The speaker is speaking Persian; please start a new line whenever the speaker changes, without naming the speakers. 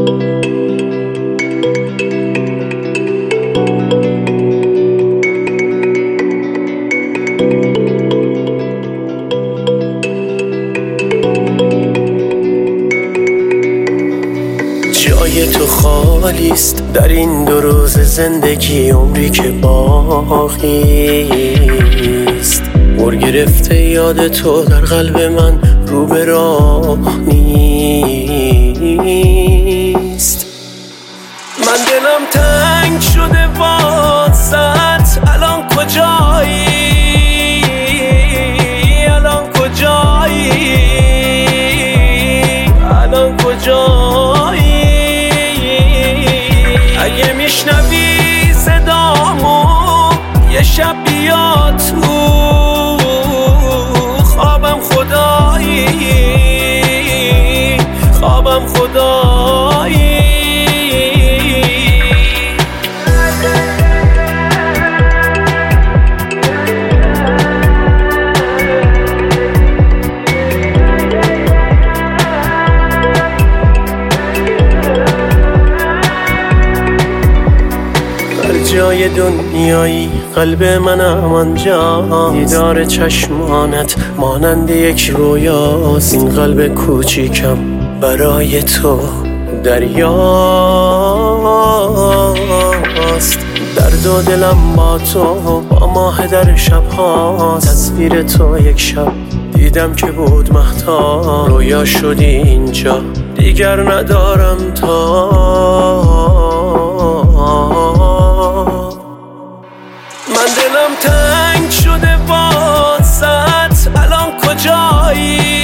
جای تو خالیست در این 2 روز زندگی، عمری که باقیست. بر گرفته یاد تو در قلب من، رو به راه نیست. من دلم تنگ شده واسط، الان کجایی؟ الان کجایی؟ الان کجایی؟ اگه میشنوی صدامو یه شب بیا تو خوابم، خدایی خوابم، خدایی. جای دنیایی قلب منم آنجا، دیدار چشمانت مانند یک رویاست. این قلب کوچیکم برای تو دریاست. درد و دلم با تو با ماه در شبها، تصویر تو یک شب دیدم که بود مهتاب. رویا شدی اینجا دیگر ندارم تا. من دلم تنگ شده واسط، الان کجایی؟